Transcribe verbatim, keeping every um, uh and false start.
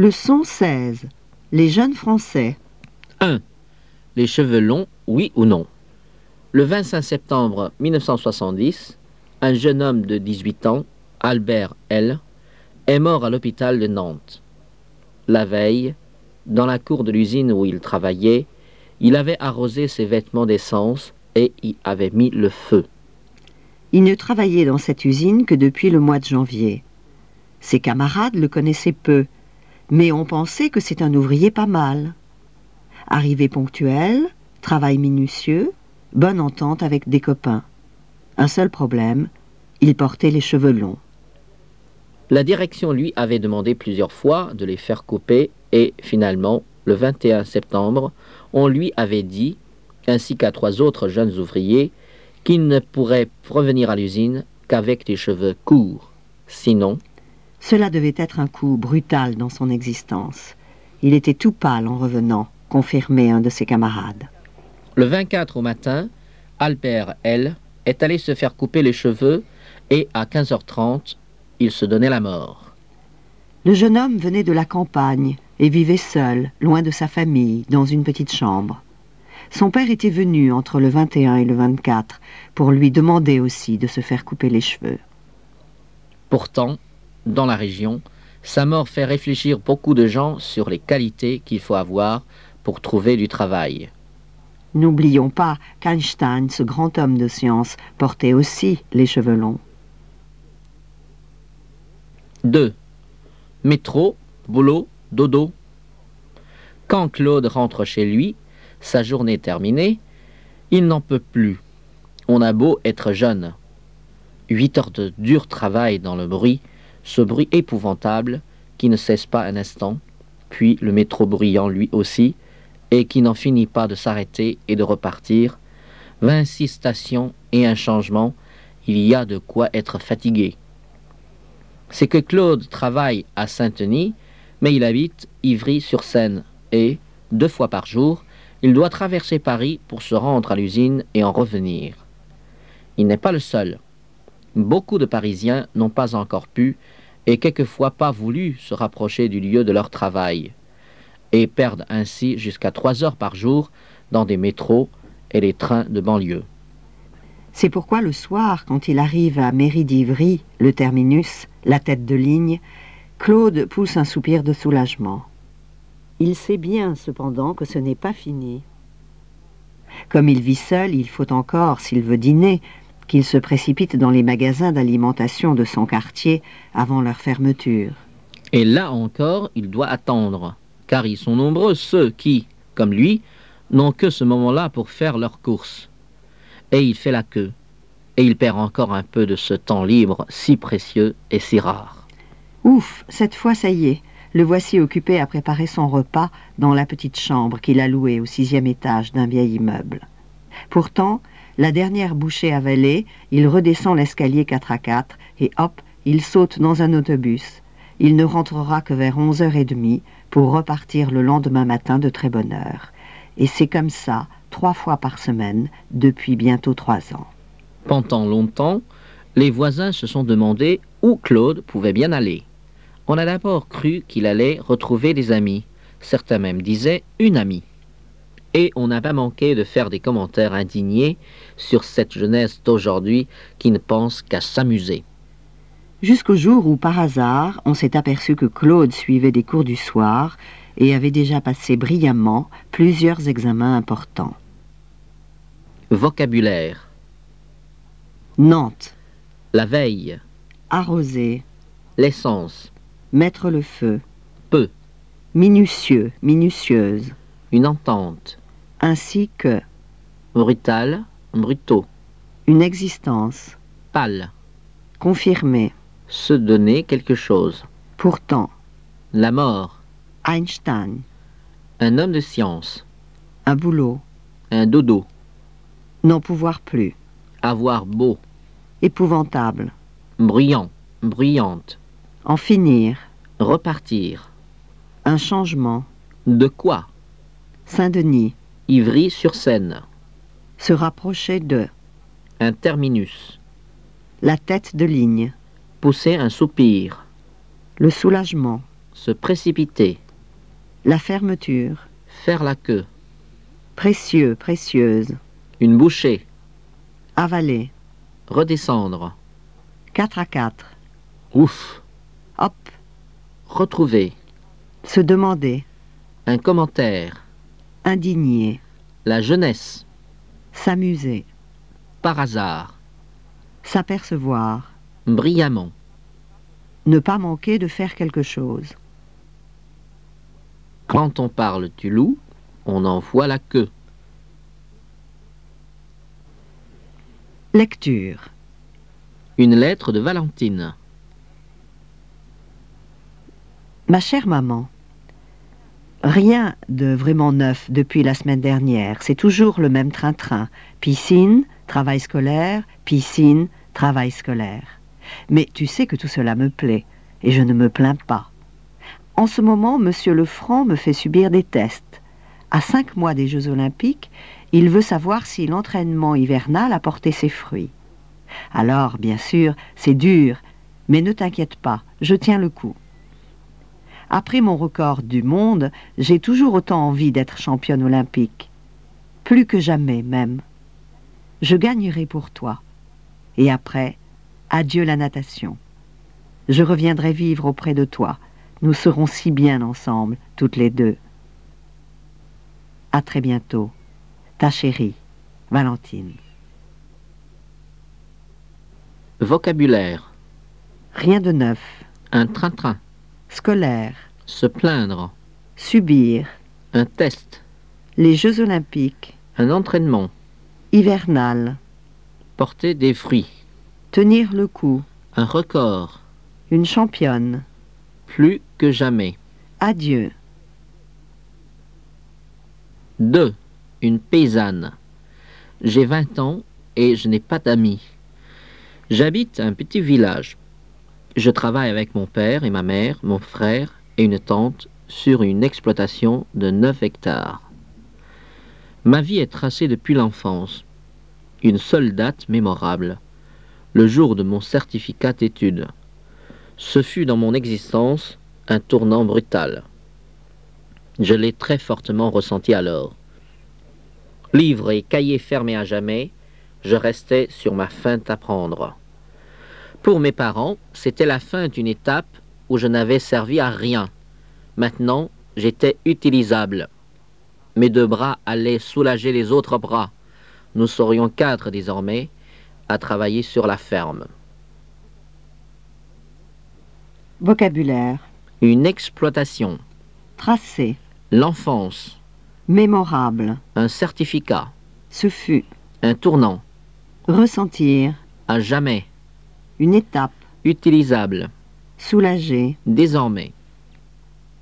Leçon seize. Les jeunes Français. un. Les cheveux longs, oui ou non? Le vingt-cinq septembre mille neuf cent soixante-dix, un jeune homme de dix-huit ans, Albert L., est mort à l'hôpital de Nantes. La veille, dans la cour de l'usine où il travaillait, il avait arrosé ses vêtements d'essence et y avait mis le feu. Il ne travaillait dans cette usine que depuis le mois de janvier. Ses camarades le connaissaient peu, mais on pensait que c'est un ouvrier pas mal. Arrivée ponctuelle, travail minutieux, bonne entente avec des copains. Un seul problème, il portait les cheveux longs. La direction lui avait demandé plusieurs fois de les faire couper et finalement, le vingt et un septembre, on lui avait dit, ainsi qu'à trois autres jeunes ouvriers, qu'il ne pourrait revenir à l'usine qu'avec les cheveux courts. Sinon, Cela devait être un coup brutal dans son existence. Il était tout pâle en revenant, confirmait un de ses camarades. le vingt-quatre au matin, Albert L. est allé se faire couper les cheveux et à quinze heures trente, il se donnait la mort. Le jeune homme venait de la campagne et vivait seul, loin de sa famille, dans une petite chambre. Son père était venu entre le vingt et un et le vingt-quatre pour lui demander aussi de se faire couper les cheveux. Pourtant, dans la région, sa mort fait réfléchir beaucoup de gens sur les qualités qu'il faut avoir pour trouver du travail. N'oublions pas qu'Einstein, ce grand homme de science, portait aussi les cheveux longs. deux. Métro, boulot, dodo. Quand Claude rentre chez lui, sa journée terminée, il n'en peut plus. On a beau être jeune. Huit heures de dur travail dans le bruit, ce bruit épouvantable qui ne cesse pas un instant, puis le métro bruyant lui aussi, et qui n'en finit pas de s'arrêter et de repartir. vingt-six stations et un changement, il y a de quoi être fatigué. C'est que Claude travaille à Saint-Denis, mais il habite Ivry-sur-Seine et, deux fois par jour, il doit traverser Paris pour se rendre à l'usine et en revenir. Il n'est pas le seul. Beaucoup de Parisiens n'ont pas encore pu et quelquefois pas voulu se rapprocher du lieu de leur travail et perdent ainsi jusqu'à trois heures par jour dans des métros et les trains de banlieue. C'est pourquoi le soir, quand il arrive à Mairie d'Ivry, le terminus, la tête de ligne, Claude pousse un soupir de soulagement. Il sait bien, cependant, que ce n'est pas fini. Comme il vit seul, il faut encore, s'il veut dîner, qu'il se précipite dans les magasins d'alimentation de son quartier avant leur fermeture. Et là encore, il doit attendre, car ils sont nombreux ceux qui, comme lui, n'ont que ce moment-là pour faire leurs courses. Et il fait la queue, et il perd encore un peu de ce temps libre si précieux et si rare. Ouf, cette fois ça y est, le voici occupé à préparer son repas dans la petite chambre qu'il a louée au sixième étage d'un vieil immeuble. Pourtant, la dernière bouchée avalée, il redescend l'escalier quatre à quatre et hop, il saute dans un autobus. Il ne rentrera que vers onze heures trente pour repartir le lendemain matin de très bonne heure. Et c'est comme ça, trois fois par semaine, depuis bientôt trois ans. Pendant longtemps, les voisins se sont demandé où Claude pouvait bien aller. On a d'abord cru qu'il allait retrouver des amis. Certains même disaient une amie. Et on n'a pas manqué de faire des commentaires indignés sur cette jeunesse d'aujourd'hui qui ne pense qu'à s'amuser. Jusqu'au jour où, par hasard, on s'est aperçu que Claude suivait des cours du soir et avait déjà passé brillamment plusieurs examens importants. Vocabulaire. Nantes, La veille. arroser, L'essence. mettre le feu, Peu. minutieux, minutieuse, Une entente. ainsi que, Brutal. Brutaux. une existence, Pâle. confirmer, Se donner quelque chose. pourtant, La mort. Einstein, Un homme de science. un boulot, Un dodo. n'en pouvoir plus, Avoir beau. épouvantable, Bruyant. Bruyante. en finir, Repartir. un changement, De quoi? Saint-Denis, Ivry-sur-Seine. se rapprocher de, Un terminus. la tête de ligne, Pousser un soupir. le soulagement, Se précipiter. La fermeture. Faire la queue. Précieux, précieuse. Une bouchée. Avaler. Redescendre. Quatre à quatre. Ouf. Hop. Retrouver. Se demander. Un commentaire. Indigné. La jeunesse. S'amuser. Par hasard. S'apercevoir. Brillamment. Ne pas manquer de faire quelque chose. Quand on parle du loup, on en voit la queue. Lecture. Une lettre de Valentine. Ma chère maman, rien de vraiment neuf depuis la semaine dernière. C'est toujours le même train-train. Piscine, travail scolaire, piscine, travail scolaire. Mais tu sais que tout cela me plaît, et je ne me plains pas. En ce moment, Monsieur Lefranc me fait subir des tests. À cinq mois des Jeux Olympiques, il veut savoir si l'entraînement hivernal a porté ses fruits. Alors, bien sûr, c'est dur, mais ne t'inquiète pas, je tiens le coup. Après mon record du monde, j'ai toujours autant envie d'être championne olympique. Plus que jamais, même. Je gagnerai pour toi. Et après, adieu la natation. Je reviendrai vivre auprès de toi. Nous serons si bien ensemble, toutes les deux. À très bientôt. Ta chérie, Valentine. Vocabulaire. Rien de neuf. Un train-train. Scolaire. Se plaindre. Subir. Un test. Les Jeux Olympiques. Un entraînement. Hivernal. Porter des fruits. Tenir le coup. Un record. Une championne. Plus que jamais. Adieu. deux. Une paysanne. J'ai vingt ans et je n'ai pas d'amis. J'habite un petit village. Je travaille avec mon père et ma mère, mon frère et une tante sur une exploitation de neuf hectares. Ma vie est tracée depuis l'enfance. Une seule date mémorable, le jour de mon certificat d'études. Ce fut dans mon existence un tournant brutal. Je l'ai très fortement ressenti alors. Livres et cahiers fermés à jamais, je restais sur ma faim d'apprendre. Pour mes parents, c'était la fin d'une étape où je n'avais servi à rien. Maintenant, j'étais utilisable. Mes deux bras allaient soulager les autres bras. Nous serions quatre désormais à travailler sur la ferme. Vocabulaire. Une exploitation. Tracé. L'enfance. Mémorable. Un certificat. Ce fut. Un tournant. Ressentir. À jamais. Une étape. Utilisable. Soulager. Désormais.